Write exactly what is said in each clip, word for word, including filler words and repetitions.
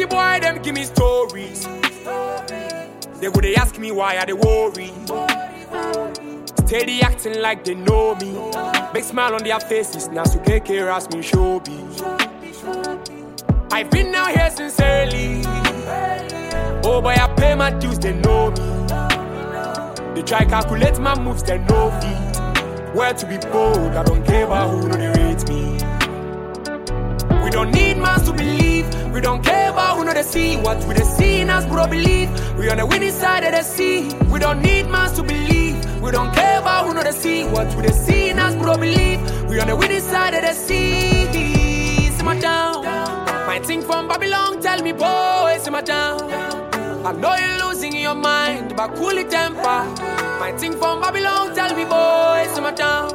Plenty boy, them give me stories. They would they ask me why I they worry. Steady acting like they know me. Big smile on their faces, now so K K ask me show be. I've been out here since early. Oh boy, I pay my dues, they know me. They try calculate my moves, they know feet. Where to be bold, I don't care about who know they rate me. We don't need man to believe. We don't care about who know they see. What we they see in us, bro, believe. We on the winning side of the sea. We don't need man to believe. We don't care about who know they see. What we they see in us, bro, believe. We on the winning side of the sea. Simmer down. My thing from Babylon, tell me, boy, simmer down. I know you're losing your mind, but cool it temper. My thing from Babylon, tell me, boy, simmer down.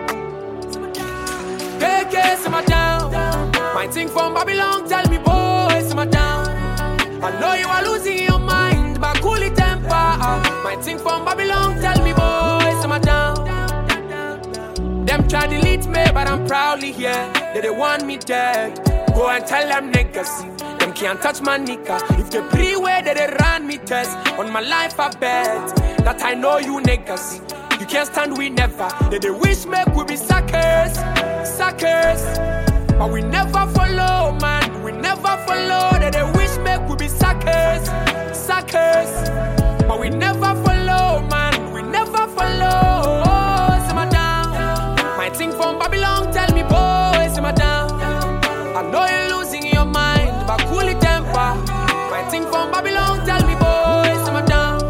K K, simmer down. My thing from Babylon, tell me, boy, simmer down. I know you are losing your mind, but cool it temper. My thing from Babylon, tell me, boy, simmer down. Them try to delete me, but I'm proudly here. They they want me dead. Go and tell them niggas, them can't touch my nigga. If they pre-way, they, they run me test. On my life I bet, that I know you niggas. You can't stand we never. They, they wish make we be suckers, suckers. But we never follow, man. We never follow. They, they wish make we be suckers, suckers. But we never follow, man. We never follow. Simmer down. My thing from Babylon, tell me, boy, simmer down. I know you're losing your mind, but cool it temper. My thing from Babylon, tell me, boy, simmer down.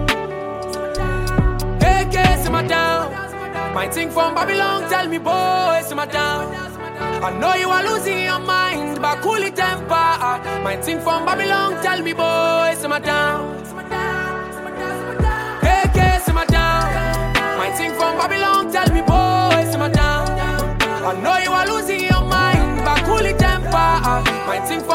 K K, simmer down. My thing from Babylon, tell me, boy, simmer down. I know you are losing your mind, but cool it temper. My thing from Babylon, tell me, boy, simmer down. K K, simmer down. My thing from Babylon, tell me, boy, simmer down. I know you are losing your mind, but cool it temper. My thing from